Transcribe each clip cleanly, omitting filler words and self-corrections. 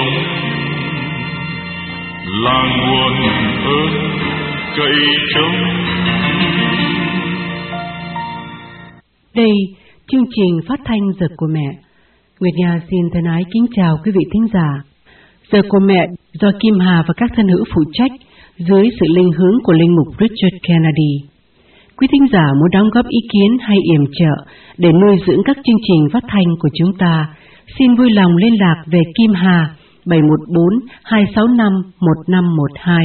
là nguồn ơn cậy trông. Đây, chương trình phát thanh Giờ của Mẹ. Nguyệt Nga xin thân ái kính chào quý vị thính giả. Giờ của Mẹ do Kim Hà và các thân hữu phụ trách dưới sự linh hướng của linh mục Richard Kennedy. Quý thính giả muốn đóng góp ý kiến hay yểm trợ để nuôi dưỡng các chương trình phát thanh của chúng ta, xin vui lòng liên lạc về Kim Hà 714-265-1512,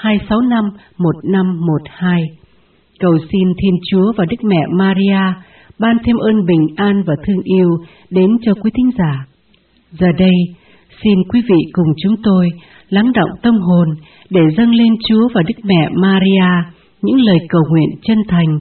265-1512. Cầu xin Thiên Chúa và Đức Mẹ Maria ban thêm ơn bình an và thương yêu đến cho quý thính giả. Giờ đây, xin quý vị cùng chúng tôi lắng động tâm hồn để dâng lên Chúa và Đức Mẹ Maria những lời cầu nguyện chân thành.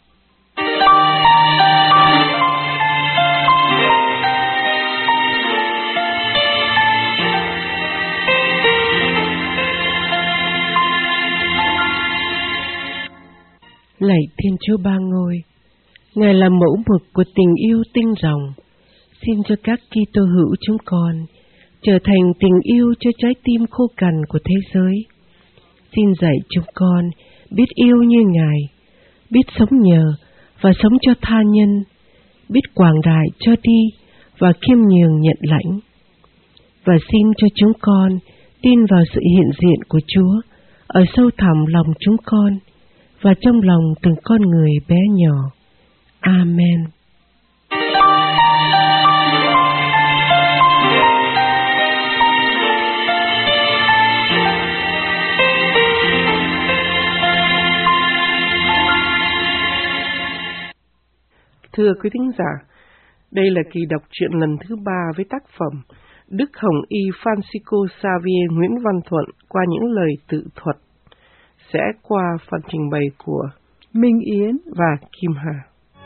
Lạy Thiên Chúa Ba Ngôi, Ngài là mẫu mực của tình yêu tinh ròng. Xin cho các Kitô hữu chúng con trở thành tình yêu cho trái tim khô cằn của thế giới. Xin dạy chúng con biết yêu như Ngài, biết sống nhờ và sống cho tha nhân, biết quảng đại cho đi và khiêm nhường nhận lãnh. Và xin cho chúng con tin vào sự hiện diện của Chúa ở sâu thẳm lòng chúng con và trong lòng từng con người bé nhỏ. Amen. Thưa quý thính giả, đây là kỳ đọc truyện lần thứ 3 với tác phẩm Đức Hồng Y Francisco Xavier Nguyễn Văn Thuận qua những lời tự thuật, sẽ qua phần trình bày của Minh Yến và Kim Hà.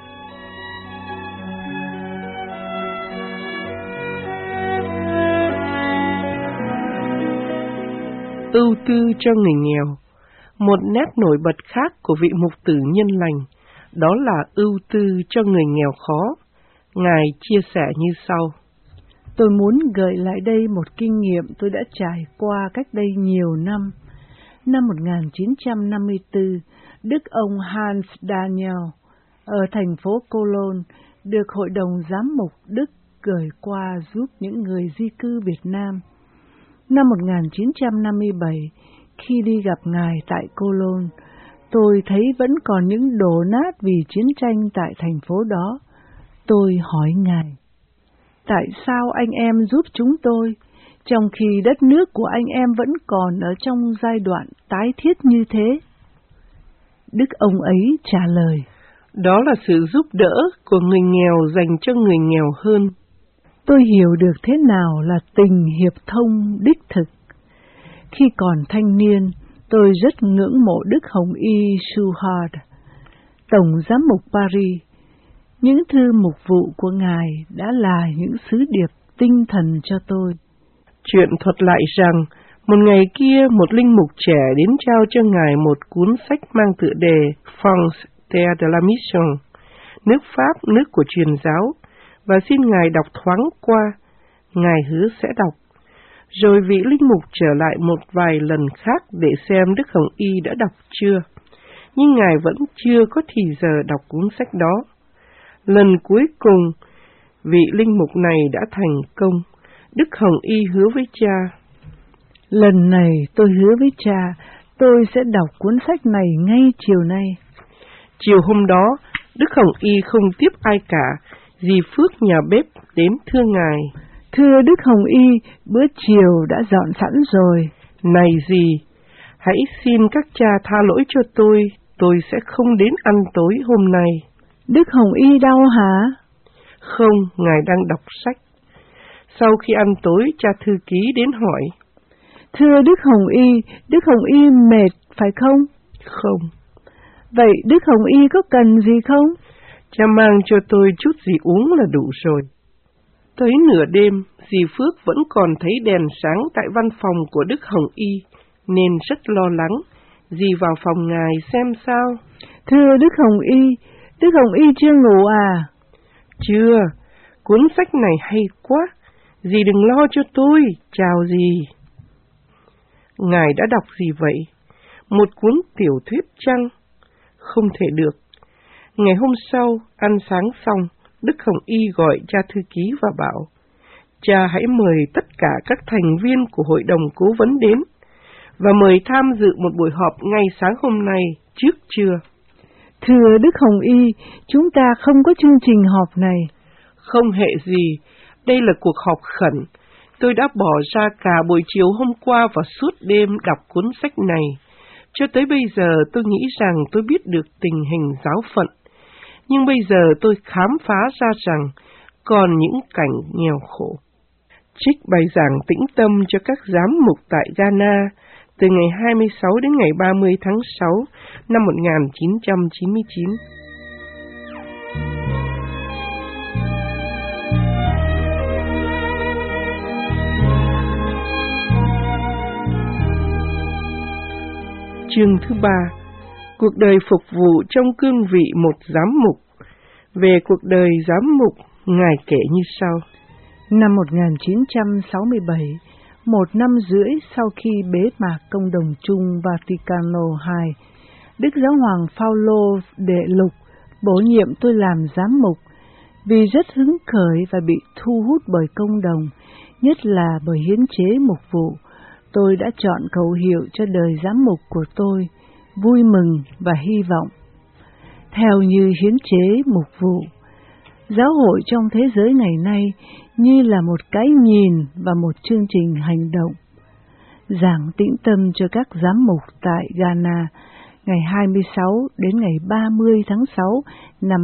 Ưu tư cho người nghèo. Một nét nổi bật khác của vị mục tử nhân lành, đó là ưu tư cho người nghèo khó. Ngài chia sẻ như sau. Tôi muốn gợi lại đây một kinh nghiệm tôi đã trải qua cách đây nhiều năm. Năm 1954, Đức ông Hans Daniel ở thành phố Cologne được Hội đồng Giám mục Đức gửi qua giúp những người di cư Việt Nam. Năm 1957, khi đi gặp Ngài tại Cologne, tôi thấy vẫn còn những đổ nát vì chiến tranh tại thành phố đó. Tôi hỏi Ngài, tại sao anh em giúp chúng tôi, trong khi đất nước của anh em vẫn còn ở trong giai đoạn tái thiết như thế? Đức ông ấy trả lời, đó là sự giúp đỡ của người nghèo dành cho người nghèo hơn. Tôi hiểu được thế nào là tình hiệp thông đích thực. Khi còn thanh niên, tôi rất ngưỡng mộ Đức Hồng Y Suhard, Tổng Giám mục Paris. Những thư mục vụ của Ngài đã là những sứ điệp tinh thần cho tôi. Chuyện thuật lại rằng, một ngày kia một linh mục trẻ đến trao cho Ngài một cuốn sách mang tựa đề France Terre de la Mission, nước Pháp, nước của truyền giáo, và xin Ngài đọc thoáng qua. Ngài hứa sẽ đọc. Rồi vị linh mục trở lại một vài lần khác để xem Đức Hồng Y đã đọc chưa, nhưng Ngài vẫn chưa có thì giờ đọc cuốn sách đó. Lần cuối cùng, vị linh mục này đã thành công. Đức Hồng Y hứa với cha, lần này tôi hứa với cha, tôi sẽ đọc cuốn sách này ngay chiều nay. Chiều hôm đó, Đức Hồng Y không tiếp ai cả, dì Phước nhà bếp đến thưa Ngài. Thưa Đức Hồng Y, bữa chiều đã dọn sẵn rồi. Này dì, hãy xin các cha tha lỗi cho tôi sẽ không đến ăn tối hôm nay. Đức Hồng Y đau hả? Không, Ngài đang đọc sách. Sau khi ăn tối, cha thư ký đến hỏi. Thưa Đức Hồng Y mệt phải không? Không. Vậy Đức Hồng Y có cần gì không? Cha mang cho tôi chút gì uống là đủ rồi. Tới nửa đêm, dì Phước vẫn còn thấy đèn sáng tại văn phòng của Đức Hồng Y, nên rất lo lắng. Dì vào phòng Ngài xem sao. Thưa Đức Hồng Y chưa ngủ à? Chưa, cuốn sách này hay quá. Dì đừng lo cho tôi, chào dì. Ngài đã đọc gì vậy? Một cuốn tiểu thuyết chăng? Không thể được. Ngày hôm sau, ăn sáng xong, Đức Hồng Y gọi cha thư ký và bảo, cha hãy mời tất cả các thành viên của hội đồng cố vấn đến, và mời tham dự một buổi họp ngay sáng hôm nay, trước trưa. Thưa Đức Hồng Y, chúng ta không có chương trình họp này. Không hệ gì, đây là cuộc họp khẩn. Tôi đã bỏ ra cả buổi chiều hôm qua và suốt đêm đọc cuốn sách này. Cho tới bây giờ tôi nghĩ rằng tôi biết được tình hình giáo phận. Nhưng bây giờ tôi khám phá ra rằng còn những cảnh nghèo khổ. Trích bài giảng tĩnh tâm cho các giám mục tại Ghana từ ngày 26 đến ngày 30 tháng 6 năm 1999. Chương thứ 3. Cuộc đời phục vụ trong cương vị một giám mục. Về cuộc đời giám mục, Ngài kể như sau. Năm 1967, 1 năm rưỡi sau khi bế mạc Công đồng chung Vaticano II, Đức Giáo hoàng Phaolô Đệ Lục bổ nhiệm tôi làm giám mục. Vì rất hứng khởi và bị thu hút bởi công đồng, nhất là bởi hiến chế mục vụ, tôi đã chọn khẩu hiệu cho đời giám mục của tôi, vui mừng và hy vọng. Theo như hiến chế mục vụ, giáo hội trong thế giới ngày nay như là một cái nhìn và một chương trình hành động. Giảng tĩnh tâm cho các giám mục tại Ghana ngày 26 đến ngày 30 tháng 6 năm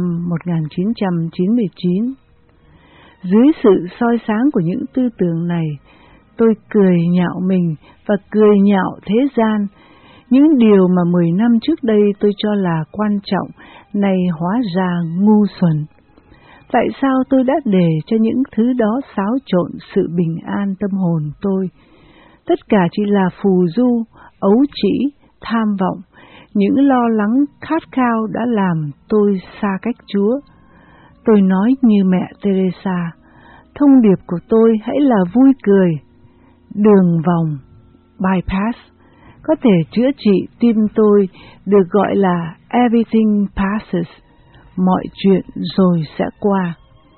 1999. Dưới sự soi sáng của những tư tưởng này, tôi cười nhạo mình và cười nhạo thế gian. Những điều mà 10 năm trước đây tôi cho là quan trọng, nay hóa ra ngu xuẩn. Tại sao tôi đã để cho những thứ đó xáo trộn sự bình an tâm hồn tôi? Tất cả chỉ là phù du, ấu trĩ, tham vọng, những lo lắng khát khao đã làm tôi xa cách Chúa. Tôi nói như mẹ Teresa, thông điệp của tôi hãy là vui cười, đường vòng, bypass, có thể chữa trị tim tôi được gọi là everything passes, mọi chuyện rồi sẽ qua.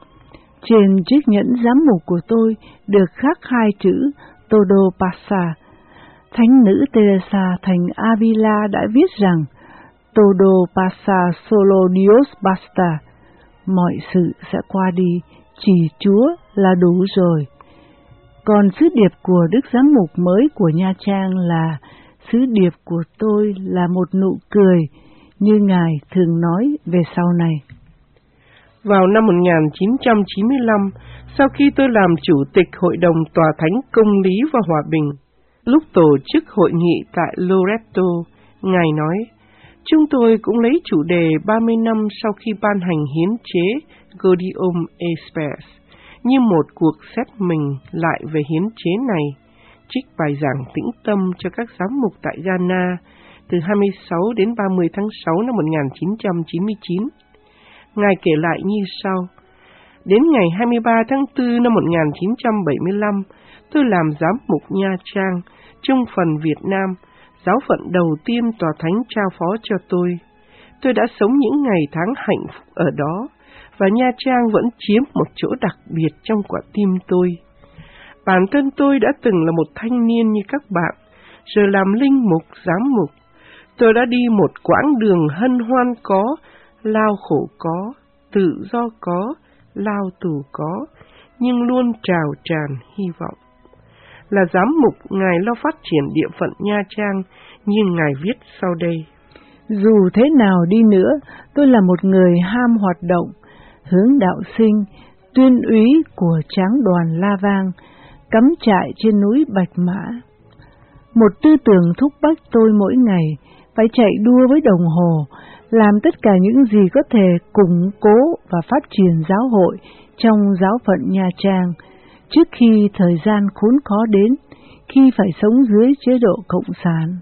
Trên chiếc nhẫn giám mục của tôi được khắc 2 chữ Todo pasa. Thánh nữ Teresa thành Avila đã viết rằng Todo pasa, solo Dios basta. Mọi sự sẽ qua đi, chỉ Chúa là đủ rồi. Còn sứ điệp của Đức Giám mục mới của Nha Trang là sứ điệp của tôi là một nụ cười, như Ngài thường nói về sau này. Vào năm 1995, sau khi tôi làm chủ tịch Hội đồng Tòa Thánh Công lý và Hòa bình, lúc tổ chức hội nghị tại Loreto, Ngài nói, chúng tôi cũng lấy chủ đề 30 năm sau khi ban hành hiến chế Gaudium et Spes như một cuộc xét mình lại về hiến chế này, trích bài giảng tĩnh tâm cho các giám mục tại Ghana từ 26 đến 30 tháng 6 năm 1999. Ngài kể lại như sau. Đến ngày 23 tháng 4 năm 1975, tôi làm giám mục Nha Trang, trung phần Việt Nam, giáo phận đầu tiên Tòa Thánh trao phó cho tôi. Tôi đã sống những ngày tháng hạnh phúc ở đó, và Nha Trang vẫn chiếm một chỗ đặc biệt trong quả tim tôi. Bản thân tôi đã từng là một thanh niên như các bạn, rồi làm linh mục, giám mục. Tôi đã đi một quãng đường hân hoan có, lao khổ có, tự do có, lao tù có, nhưng luôn trào tràn hy vọng. Là giám mục, Ngài lo phát triển địa phận Nha Trang, như Ngài viết sau đây. Dù thế nào đi nữa, tôi là một người ham hoạt động, hướng đạo sinh, tuyên úy của tráng đoàn La Vang, cắm trại trên núi Bạch Mã. Một tư tưởng thúc bách tôi mỗi ngày phải chạy đua với đồng hồ, làm tất cả những gì có thể củng cố và phát triển giáo hội trong giáo phận Nha Trang, trước khi thời gian khốn khó đến, khi phải sống dưới chế độ cộng sản.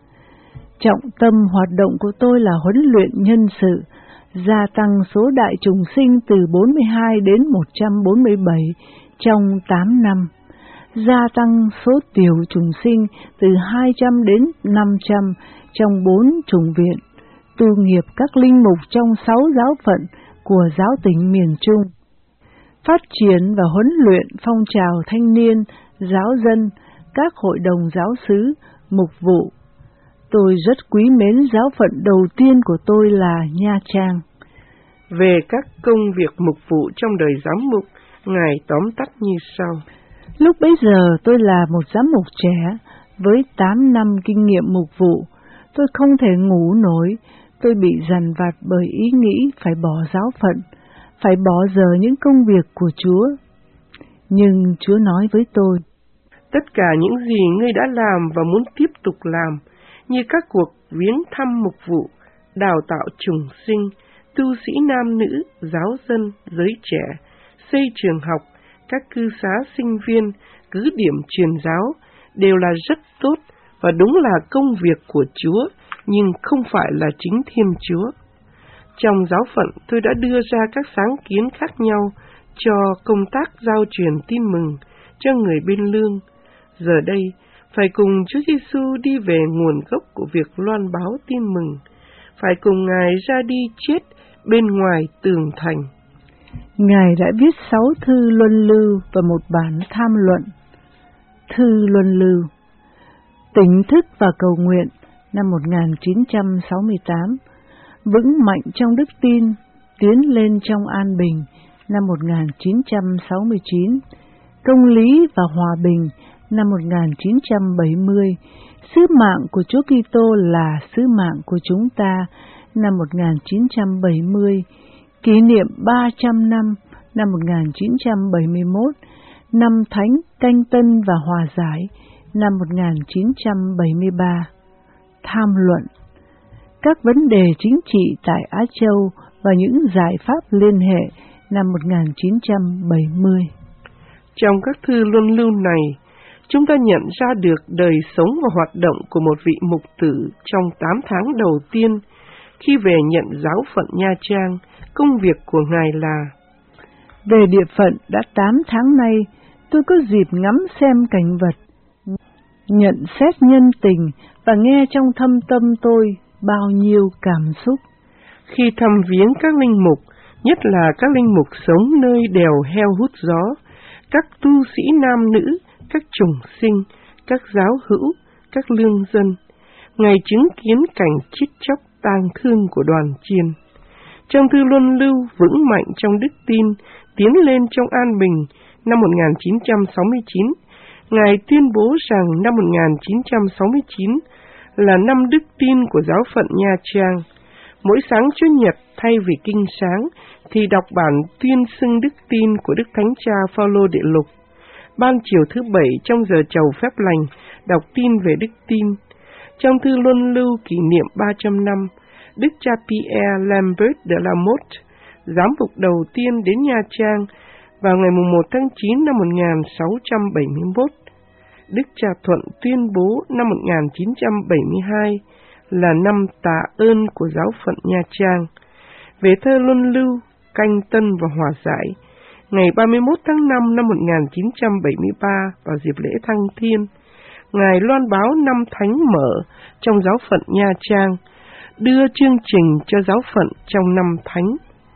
Trọng tâm hoạt động của tôi là huấn luyện nhân sự, gia tăng số đại trùng sinh từ 42 đến 147 trong 8 năm, gia tăng số tiểu trùng sinh từ 200 đến 500 trong 4 chủng viện, tu nghiệp các linh mục trong 6 giáo phận của giáo tỉnh miền Trung, phát triển và huấn luyện phong trào thanh niên, giáo dân, các hội đồng giáo xứ, mục vụ. Tôi rất quý mến giáo phận đầu tiên của tôi là Nha Trang. Về các công việc mục vụ trong đời giám mục, Ngài tóm tắt như sau. Lúc bấy giờ tôi là một giám mục trẻ, với 8 năm kinh nghiệm mục vụ. Tôi không thể ngủ nổi, tôi bị dằn vặt bởi ý nghĩ phải bỏ giáo phận, phải bỏ giờ những công việc của Chúa. Nhưng Chúa nói với tôi, tất cả những gì ngươi đã làm và muốn tiếp tục làm, như các cuộc viếng thăm mục vụ, đào tạo chủng sinh, tu sĩ nam nữ, giáo dân, giới trẻ, xây trường học, các cư xá sinh viên, cứ điểm truyền giáo, đều là rất tốt và đúng là công việc của Chúa, nhưng không phải là chính Thiên Chúa. Trong giáo phận, tôi đã đưa ra các sáng kiến khác nhau cho công tác giao truyền tin mừng cho người bên lương. Giờ đây, phải cùng Chúa Giêsu đi về nguồn gốc của việc loan báo tin mừng, phải cùng Ngài ra đi chết bên ngoài tường thành. Ngài đã viết 6 thư luân lưu và một bản tham luận. Thư luân lưu: tỉnh thức và cầu nguyện năm 1968, vững mạnh trong đức tin, tiến lên trong an bình năm 1969, công lý và hòa bình năm 1970, sứ mạng của Chúa Kitô là sứ mạng của chúng ta năm 1970, kỷ niệm 300 năm năm 1971, năm Thánh Canh Tân và Hòa Giải năm 1973. Tham luận: các vấn đề chính trị tại Á Châu và những giải pháp liên hệ năm 1970. Trong các thư luân lưu này, chúng ta nhận ra được đời sống và hoạt động của một vị mục tử trong 8 tháng đầu tiên khi về nhận giáo phận Nha Trang. Công việc của Ngài là: về địa phận đã 8 tháng nay, tôi có dịp ngắm xem cảnh vật, nhận xét nhân tình và nghe trong thâm tâm tôi bao nhiêu cảm xúc. Khi thăm viếng các linh mục, nhất là các linh mục sống nơi đèo heo hút gió, các tu sĩ nam nữ, các chủng sinh, các giáo hữu, các lương dân, Ngài chứng kiến cảnh chết chóc tang thương của đoàn chiên. Trong thư luân lưu vững mạnh trong đức tin, tiến lên trong an bình năm 1969, Ngài tuyên bố rằng năm 1969 là năm đức tin của giáo phận Nha Trang. Mỗi sáng Chủ nhật thay vì kinh sáng thì đọc bản tuyên xưng đức tin của Đức Thánh Cha Phaolô Đệ Lục. Ban chiều thứ Bảy trong giờ chầu phép lành đọc tin về đức tin. Trong thư luân lưu kỷ niệm 300 năm, Đức cha Pierre Lambert de la Motte, giám mục đầu tiên đến Nha Trang vào ngày 1 tháng 9 năm 1671. Đức cha Thuận tuyên bố năm 1972 là năm tạ ơn của giáo phận Nha Trang. Về thơ luân lưu, Canh Tân và Hòa Giải, ngày 31 tháng 5 năm 1973 vào dịp lễ Thăng Thiên, Ngài loan báo năm Thánh mở trong giáo phận Nha Trang, đưa chương trình cho giáo phận trong năm Thánh.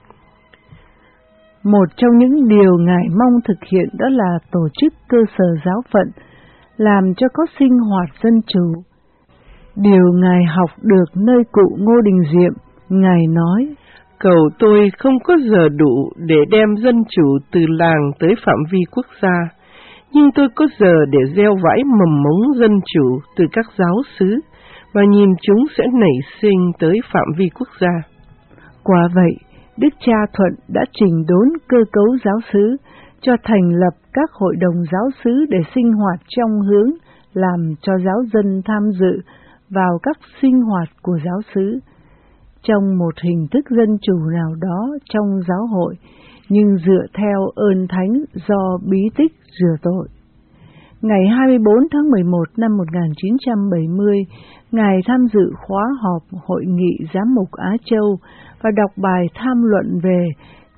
Một trong những điều Ngài mong thực hiện đó là tổ chức cơ sở giáo phận, làm cho có sinh hoạt dân chủ. Điều Ngài học được nơi cụ Ngô Đình Diệm, Ngài nói: cầu tôi không có giờ đủ để đem dân chủ từ làng tới phạm vi quốc gia, nhưng tôi có giờ để gieo vãi mầm mống dân chủ từ các giáo xứ, và nhìn chúng sẽ nảy sinh tới phạm vi quốc gia. Quả vậy, Đức cha Thuận đã chỉnh đốn cơ cấu giáo xứ, cho thành lập các hội đồng giáo xứ để sinh hoạt trong hướng làm cho giáo dân tham dự vào các sinh hoạt của giáo xứ, trong một hình thức dân chủ nào đó trong giáo hội, nhưng dựa theo ơn thánh do bí tích rửa tội. Ngày 24 tháng 11 năm 1970, Ngài tham dự khóa họp Hội nghị Giám mục Á Châu và đọc bài tham luận về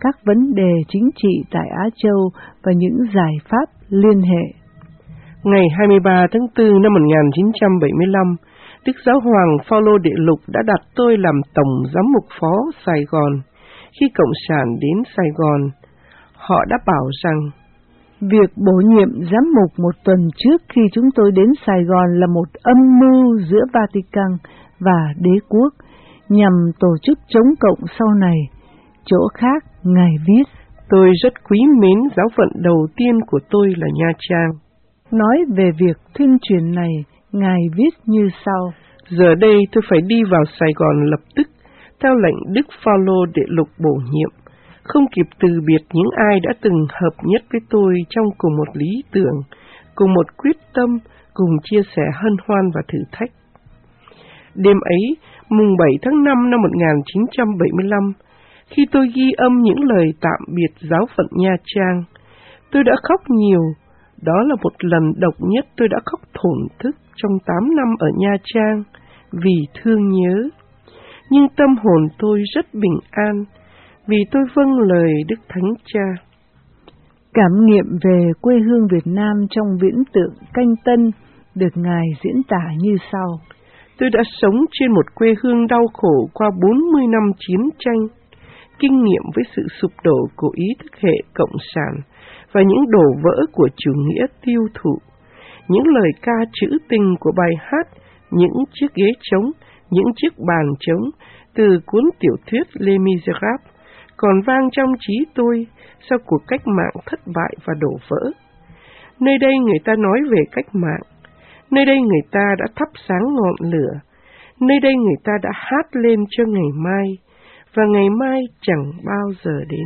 các vấn đề chính trị tại Á Châu và những giải pháp liên hệ. Ngày 23 tháng 4 năm 1975, Đức Giáo hoàng Phaolô Đệ Lục đã đặt tôi làm Tổng Giám mục Phó Sài Gòn. Khi Cộng sản đến Sài Gòn, họ đã bảo rằng việc bổ nhiệm giám mục một tuần trước khi chúng tôi đến Sài Gòn là một âm mưu giữa Vatican và đế quốc nhằm tổ chức chống cộng sau này. Chỗ khác, Ngài viết, tôi rất quý mến giáo phận đầu tiên của tôi là Nha Trang. Nói về việc tuyên truyền này, Ngài viết như sau. Giờ đây tôi phải đi vào Sài Gòn lập tức, theo lệnh Đức Phaolô Đệ Lục bổ nhiệm, không kịp từ biệt những ai đã từng hợp nhất với tôi trong cùng một lý tưởng, cùng một quyết tâm, cùng chia sẻ hân hoan và thử thách. Đêm ấy, mùng 7 tháng 5 năm 1975, khi tôi ghi âm những lời tạm biệt giáo phận Nha Trang, tôi đã khóc nhiều. Đó là một lần độc nhất tôi đã khóc thổn thức trong 8 năm ở Nha Trang vì thương nhớ. Nhưng tâm hồn tôi rất bình an vì tôi vâng lời Đức Thánh Cha. Cảm nghiệm về quê hương Việt Nam trong viễn tượng Canh Tân được Ngài diễn tả như sau. Tôi đã sống trên một quê hương đau khổ qua 40 năm chiến tranh, kinh nghiệm với sự sụp đổ của ý thức hệ cộng sản và những đổ vỡ của chủ nghĩa tiêu thụ, những lời ca trữ tình của bài hát, những chiếc ghế trống, những chiếc bàn trống từ cuốn tiểu thuyết Les Misérables còn vang trong trí tôi sau cuộc cách mạng thất bại và đổ vỡ. Nơi đây người ta nói về cách mạng, nơi đây người ta đã thắp sáng ngọn lửa, nơi đây người ta đã hát lên cho ngày mai, và ngày mai chẳng bao giờ đến.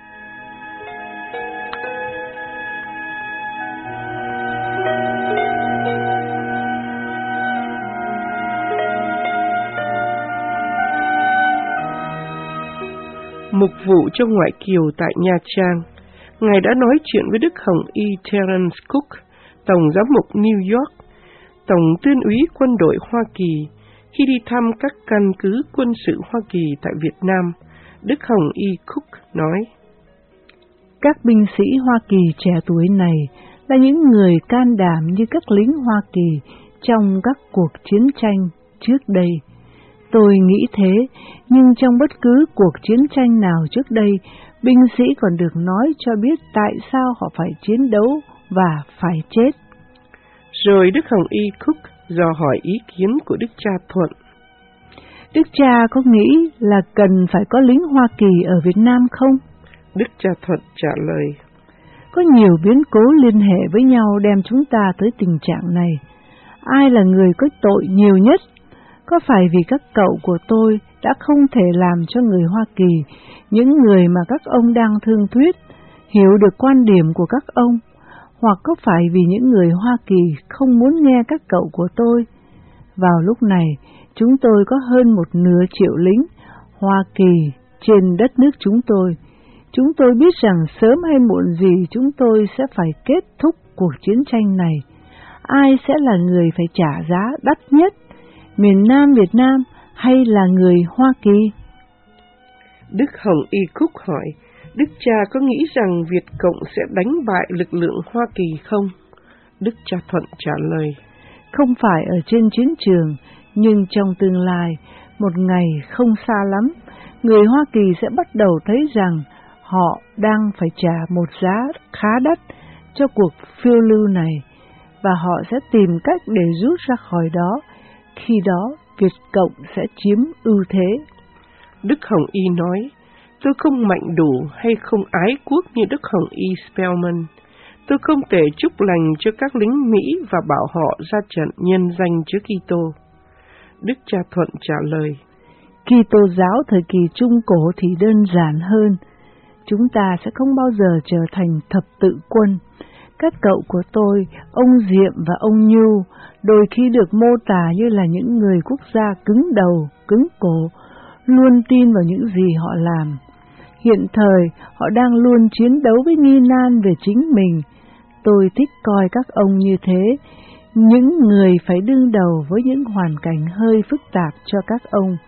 Mục vụ cho ngoại kiều tại Nha Trang, Ngài đã nói chuyện với Đức Hồng Y Terence Cook, Tổng Giám mục New York, Tổng Tuyên úy quân đội Hoa Kỳ, khi đi thăm các căn cứ quân sự Hoa Kỳ tại Việt Nam. Đức Hồng Y Cook nói, các binh sĩ Hoa Kỳ trẻ tuổi này là những người can đảm như các lính Hoa Kỳ trong các cuộc chiến tranh trước đây. Tôi nghĩ thế, nhưng trong bất cứ cuộc chiến tranh nào trước đây, binh sĩ còn được nói cho biết tại sao họ phải chiến đấu và phải chết. Rồi Đức Hồng Y Cook dò hỏi ý kiến của Đức cha Thuận. Đức cha có nghĩ là cần phải có lính Hoa Kỳ ở Việt Nam không? Đức cha Thuận trả lời, có nhiều biến cố liên hệ với nhau đem chúng ta tới tình trạng này. Ai là người có tội nhiều nhất? Có phải vì các cậu của tôi đã không thể làm cho người Hoa Kỳ, những người mà các ông đang thương thuyết, hiểu được quan điểm của các ông? Hoặc có phải vì những người Hoa Kỳ không muốn nghe các cậu của tôi? Vào lúc này, chúng tôi có hơn 1/2 triệu lính Hoa Kỳ trên đất nước chúng tôi. Chúng tôi biết rằng sớm hay muộn gì chúng tôi sẽ phải kết thúc cuộc chiến tranh này. Ai sẽ là người phải trả giá đắt nhất? Miền Nam Việt Nam hay là người Hoa Kỳ? Đức Hồng Y Cook hỏi, Đức cha có nghĩ rằng Việt Cộng sẽ đánh bại lực lượng Hoa Kỳ không? Đức cha Thuận trả lời, không phải ở trên chiến trường, nhưng trong tương lai, một ngày không xa lắm, người Hoa Kỳ sẽ bắt đầu thấy rằng họ đang phải trả một giá khá đắt cho cuộc phiêu lưu này, và họ sẽ tìm cách để rút ra khỏi đó. Khi đó, Việt Cộng sẽ chiếm ưu thế. Đức Hồng Y nói, tôi không mạnh đủ hay không ái quốc như Đức Hồng Y Spellman. Tôi không thể chúc lành cho các lính Mỹ và bảo họ ra trận nhân danh Chúa Kitô. Đức cha Thuận trả lời, Kitô giáo thời kỳ Trung Cổ thì đơn giản hơn. Chúng ta sẽ không bao giờ trở thành thập tự quân. Các cậu của tôi, ông Diệm và ông Nhu, đôi khi được mô tả như là những người quốc gia cứng đầu, cứng cổ, luôn tin vào những gì họ làm. Hiện thời, họ đang luôn chiến đấu với nghi nan về chính mình. Tôi thích coi các ông như thế, những người phải đương đầu với những hoàn cảnh hơi phức tạp cho các ông.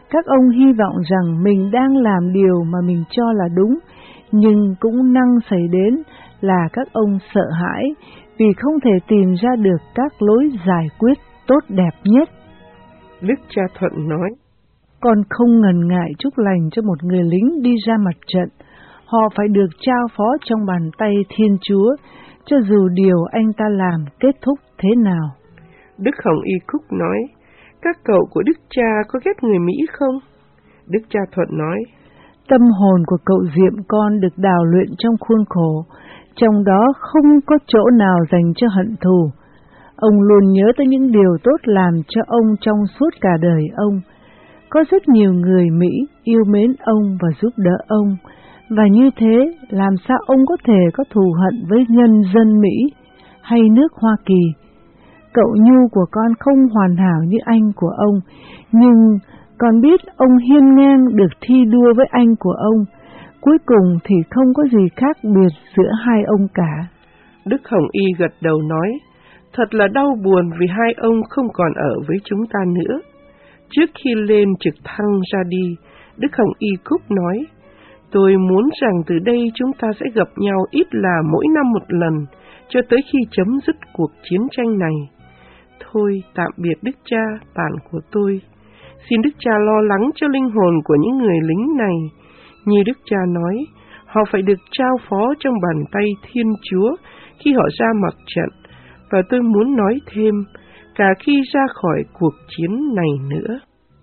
Các ông hy vọng rằng mình đang làm điều mà mình cho là đúng, nhưng cũng năng xảy đến là các ông sợ hãi vì không thể tìm ra được các lối giải quyết tốt đẹp nhất. Đức cha Thuận nói, Con không ngần ngại chúc lành cho một người lính đi ra mặt trận. Họ phải được trao phó trong bàn tay Thiên Chúa, cho dù điều anh ta làm kết thúc thế nào. Đức Hồng Y Cúc nói, các cậu của Đức cha có ghét người Mỹ không? Đức cha Thuận nói, tâm hồn của cậu Diệm con được đào luyện trong khuôn khổ, trong đó không có chỗ nào dành cho hận thù. Ông luôn nhớ tới những điều tốt làm cho ông trong suốt cả đời ông. Có rất nhiều người Mỹ yêu mến ông và giúp đỡ ông, và như thế làm sao ông có thể có thù hận với nhân dân Mỹ hay nước Hoa Kỳ? Cậu Nhu của con không hoàn hảo như anh của ông, nhưng con biết ông hiên ngang được thi đua với anh của ông. Cuối cùng thì không có gì khác biệt giữa hai ông cả. Đức Hồng Y gật đầu nói, thật là đau buồn vì hai ông không còn ở với chúng ta nữa. Trước khi lên trực thăng ra đi, Đức Hồng Y Cúc nói, tôi muốn rằng từ đây chúng ta sẽ gặp nhau ít là mỗi năm một lần, cho tới khi chấm dứt cuộc chiến tranh này. Thôi, tạm biệt Đức cha, bạn của tôi. Xin Đức cha lo lắng cho linh hồn của những người lính này. Như Đức cha nói, họ phải được trao phó trong bàn tay Thiên Chúa khi họ ra mặt trận, và tôi muốn nói thêm, cả khi ra khỏi cuộc chiến này nữa.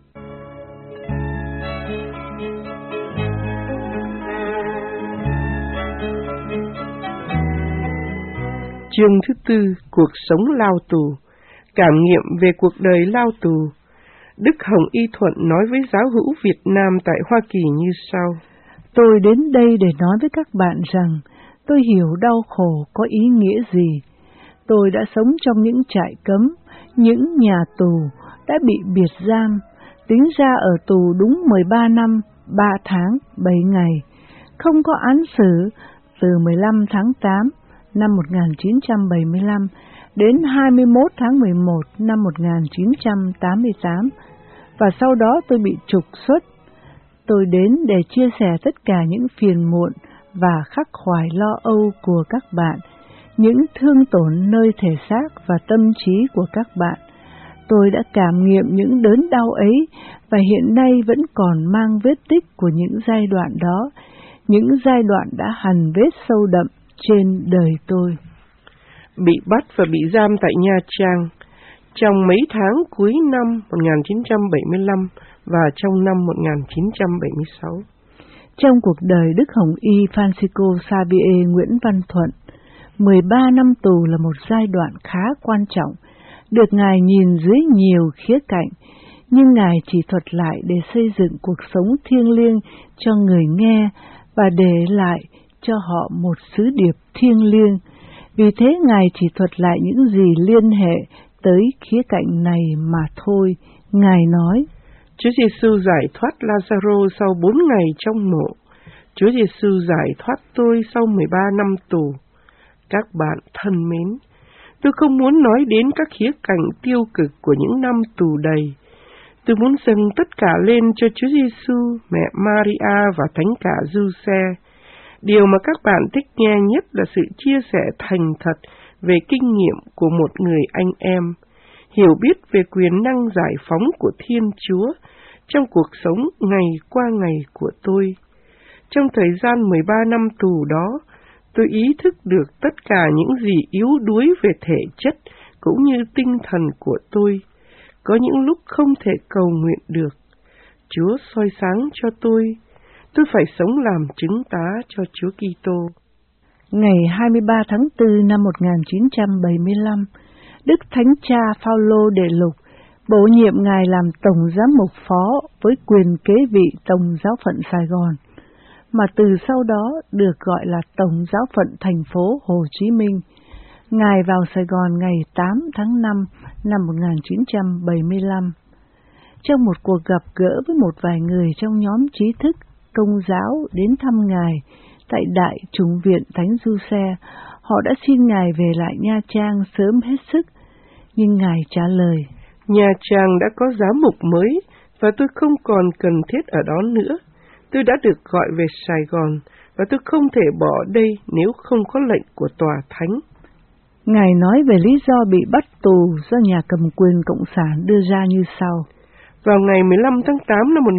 Chương thứ 4, cuộc sống lao tù. Cảm nghiệm về cuộc đời lao tù. Đức Hồng Y Thuận nói với giáo hữu Việt Nam tại Hoa Kỳ như sau. Tôi đến đây để nói với các bạn rằng tôi hiểu đau khổ có ý nghĩa gì. Tôi đã sống trong những trại cấm, những nhà tù, đã bị biệt giam, tính ra ở tù đúng 13 năm, 3 tháng, 7 ngày, không có án xử từ 15 tháng 8 năm 1975 đến 21 tháng 11 năm 1988, và sau đó tôi bị trục xuất. Tôi đến để chia sẻ tất cả những phiền muộn và khắc khoải lo âu của các bạn, những thương tổn nơi thể xác và tâm trí của các bạn. Tôi đã cảm nghiệm những đớn đau ấy và hiện nay vẫn còn mang vết tích của những giai đoạn đó, những giai đoạn đã hằn vết sâu đậm trên đời tôi. Bị bắt và bị giam tại Nha Trang trong mấy tháng cuối năm 1975 và trong năm 1976. Trong cuộc đời Đức Hồng Y Francisco Xavier Nguyễn Văn Thuận, 13 năm tù là một giai đoạn khá quan trọng, được Ngài nhìn dưới nhiều khía cạnh, nhưng Ngài chỉ thuật lại để xây dựng cuộc sống thiêng liêng cho người nghe và để lại cho họ một sứ điệp thiêng liêng. Vì thế Ngài chỉ thuật lại những gì liên hệ tới khía cạnh này mà thôi. Ngài nói, Chúa Giêsu giải thoát Lazaro sau 4 ngày trong mộ. Chúa Giêsu giải thoát tôi sau 13 năm tù. Các bạn thân mến, tôi không muốn nói đến các khía cạnh tiêu cực của những năm tù đầy. Tôi muốn dâng tất cả lên cho Chúa Giêsu, mẹ Maria và Thánh cả Giuse. Điều mà các bạn thích nghe nhất là sự chia sẻ thành thật về kinh nghiệm của một người anh em, hiểu biết về quyền năng giải phóng của Thiên Chúa trong cuộc sống ngày qua ngày của tôi. Trong thời gian 13 năm tù đó, tôi ý thức được tất cả những gì yếu đuối về thể chất cũng như tinh thần của tôi. Có những lúc không thể cầu nguyện được. Chúa soi sáng cho tôi phải sống làm chứng tá cho Chúa Kitô. Ngày 23 tháng 4 năm 1975, Đức Thánh Cha Phaolô Đệ Lục bổ nhiệm Ngài làm Tổng Giám mục Phó với quyền kế vị Tổng Giáo phận Sài Gòn, mà từ sau đó được gọi là Tổng Giáo phận thành phố Hồ Chí Minh. Ngài vào Sài Gòn ngày 8 tháng 5 năm 1975. Trong một cuộc gặp gỡ với một vài người trong nhóm trí thức Công giáo đến thăm Ngài tại Đại Chủng viện Thánh Giuse, họ đã xin Ngài về lại Nha Trang sớm hết sức, nhưng Ngài trả lời, Nha Trang đã có giám mục mới và tôi không còn cần thiết ở đó nữa. Tôi đã được gọi về Sài Gòn, và tôi không thể bỏ đây nếu không có lệnh của tòa thánh. Ngài nói về lý do bị bắt tù do nhà cầm quyền Cộng sản đưa ra như sau. Vào ngày 15 tháng 8 năm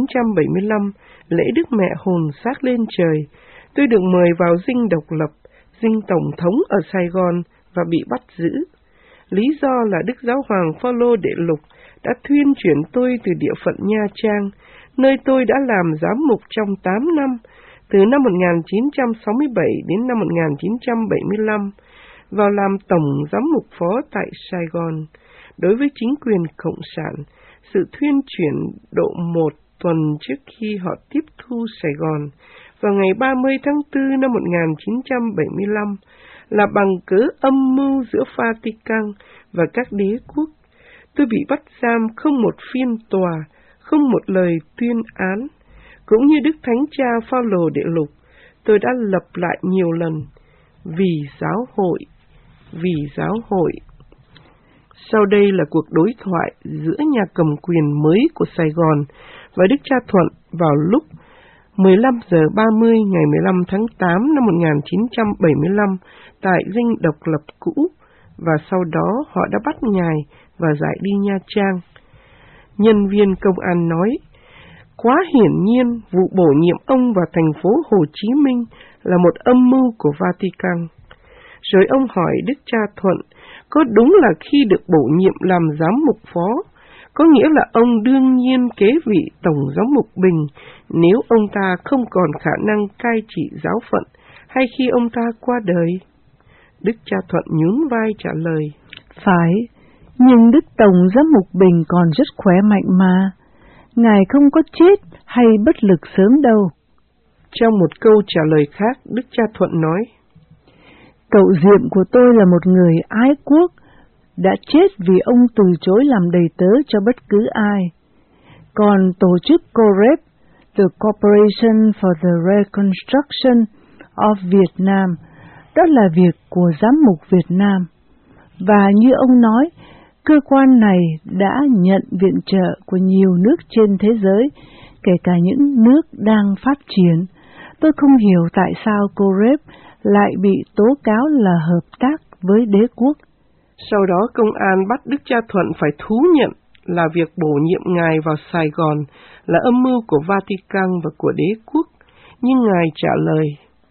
1975, lễ Đức Mẹ Hồn Xác lên trời, tôi được mời vào dinh độc lập, dinh Tổng thống ở Sài Gòn và bị bắt giữ. Lý do là Đức Giáo hoàng Phaolô Đệ Lục đã thuyên chuyển tôi từ địa phận Nha Trang, nơi tôi đã làm giám mục trong 8 năm, từ năm 1967 đến năm 1975, vào làm tổng giám mục phó tại Sài Gòn. Đối với chính quyền Cộng sản, sự thuyên chuyển độ 1 tuần trước khi họ tiếp thu Sài Gòn, vào ngày 30 tháng 4 năm 1975, là bằng cớ âm mưu giữa Vatican và các đế quốc. Tôi bị bắt giam không một phiên tòa, không một lời tuyên án. Cũng như Đức Thánh Cha Phaolô Đệ Lục, tôi đã lặp lại nhiều lần, vì giáo hội, vì giáo hội. Sau đây là cuộc đối thoại giữa nhà cầm quyền mới của Sài Gòn và Đức Cha Thuận vào lúc 15 giờ 30 ngày 15 tháng 8 năm 1975 tại dinh độc lập cũ, và sau đó họ đã bắt Ngài và giải đi Nha Trang. Nhân viên công an nói, quá hiển nhiên vụ bổ nhiệm ông vào thành phố Hồ Chí Minh là một âm mưu của Vatican. Rồi ông hỏi Đức Cha Thuận, có đúng là khi được bổ nhiệm làm giám mục phó, có nghĩa là ông đương nhiên kế vị tổng giám mục Bình nếu ông ta không còn khả năng cai trị giáo phận hay khi ông ta qua đời? Đức Cha Thuận nhún vai trả lời, phải, nhưng Đức Tổng giám mục Bình còn rất khỏe mạnh mà. Ngài không có chết hay bất lực sớm đâu. Trong một câu trả lời khác, Đức Cha Thuận nói, cậu Diệm của tôi là một người ái quốc, đã chết vì ông từ chối làm đầy tớ cho bất cứ ai. Còn tổ chức COREP, The Corporation for the Reconstruction of Vietnam, đó là việc của giám mục Việt Nam. Và như ông nói, cơ quan này đã nhận viện trợ của nhiều nước trên thế giới, kể cả những nước đang phát triển. Tôi không hiểu tại sao COREP lại bị tố cáo là hợp tác với đế quốc. Sau đó công an bắt Đức Cha Thuận phải thú nhận là việc bổ nhiệm Ngài vào Sài Gòn là âm mưu của Vatican và của đế quốc, nhưng Ngài trả lời,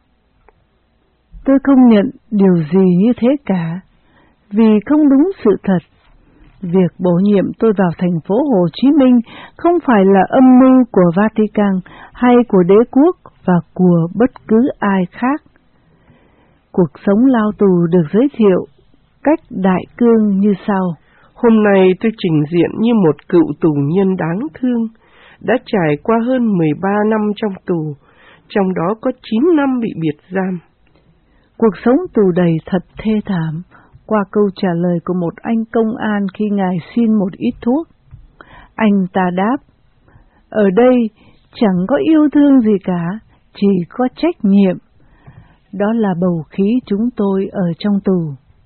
tôi không nhận điều gì như thế cả, vì không đúng sự thật. Việc bổ nhiệm tôi vào thành phố Hồ Chí Minh không phải là âm mưu của Vatican hay của đế quốc và của bất cứ ai khác. Cuộc sống lao tù được giới thiệu cách đại cương như sau. Hôm nay tôi trình diện như một cựu tù nhân đáng thương, đã trải qua hơn 13 năm trong tù, trong đó có 9 năm bị biệt giam. Cuộc sống tù đầy thật thê thảm, qua câu trả lời của một anh công an khi Ngài xin một ít thuốc. Anh ta đáp, ở đây chẳng có yêu thương gì cả, chỉ có trách nhiệm. Đó là bầu khí chúng tôi ở trong tù.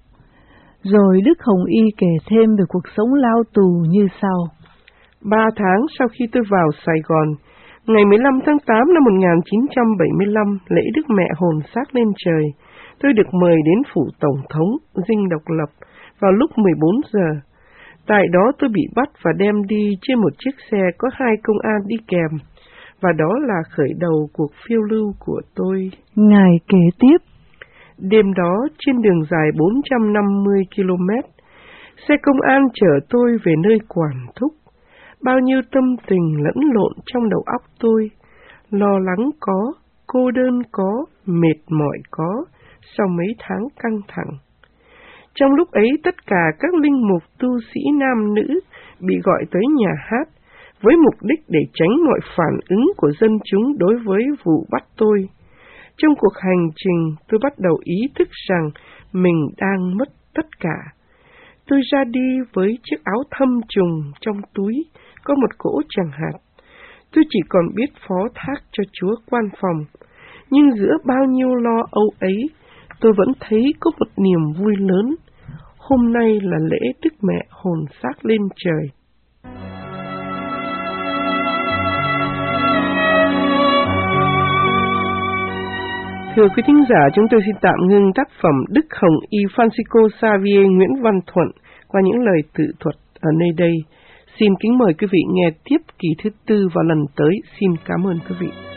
Rồi Đức Hồng Y kể thêm về cuộc sống lao tù như sau. 3 tháng sau khi tôi vào Sài Gòn, ngày 15 tháng 8 năm 1975, lễ Đức Mẹ Hồn Xác lên trời, tôi được mời đến phủ Tổng thống, dinh độc lập, vào lúc 14 giờ. Tại đó tôi bị bắt và đem đi trên một chiếc xe có 2 công an đi kèm, và đó là khởi đầu cuộc phiêu lưu của tôi. Ngài kể tiếp. Đêm đó, trên đường dài 450 km, xe công an chở tôi về nơi quản thúc. Bao nhiêu tâm tình lẫn lộn trong đầu óc tôi, lo lắng có, cô đơn có, mệt mỏi có, sau mấy tháng căng thẳng. Trong lúc ấy, tất cả các linh mục tu sĩ nam nữ bị gọi tới nhà hát, với mục đích để tránh mọi phản ứng của dân chúng đối với vụ bắt tôi. Trong cuộc hành trình, tôi bắt đầu ý thức rằng mình đang mất tất cả. Tôi ra đi với chiếc áo thâm trùng trong túi, có một cỗ chẳng hạt. Tôi chỉ còn biết phó thác cho Chúa quan phòng. Nhưng giữa bao nhiêu lo âu ấy, tôi vẫn thấy có một niềm vui lớn. Hôm nay là lễ Đức Mẹ Hồn Xác lên trời. Thưa quý thính giả, chúng tôi xin tạm ngưng tác phẩm Đức Hồng Y Francisco Xavier Nguyễn Văn Thuận qua những lời tự thuật ở nơi đây. Xin kính mời quý vị nghe tiếp kỳ thứ 4 vào lần tới. Xin cảm ơn quý vị.